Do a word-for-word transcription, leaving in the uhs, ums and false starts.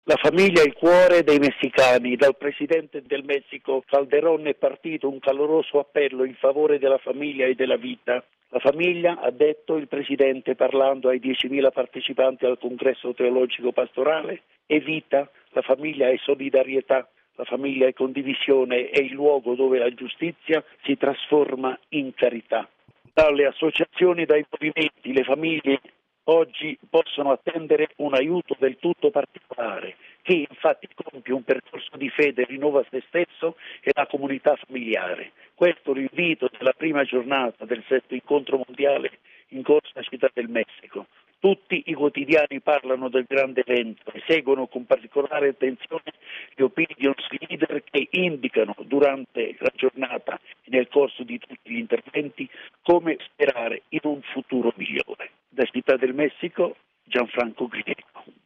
La famiglia è il cuore dei messicani. Dal presidente del Messico Calderón è partito un caloroso appello in favore della famiglia e della vita. La famiglia, ha detto il presidente parlando ai diecimila partecipanti al congresso teologico pastorale, è vita, la famiglia è solidarietà, la famiglia è condivisione, è il luogo dove la giustizia si trasforma in carità. Dalle associazioni, dai movimenti, le famiglie oggi possono attendere un aiuto del tutto particolare. Chi infatti compie un percorso di fede rinnova se stesso e la comunità familiare. Questo l'invito della prima giornata del sesto incontro mondiale in corso a Città del Messico. Tutti i quotidiani parlano del grande evento e seguono con particolare attenzione gli opinions leader che indicano durante la giornata e nel corso di tutti gli interventi come sperare in un futuro migliore. Da Città del Messico, Gianfranco Grieco.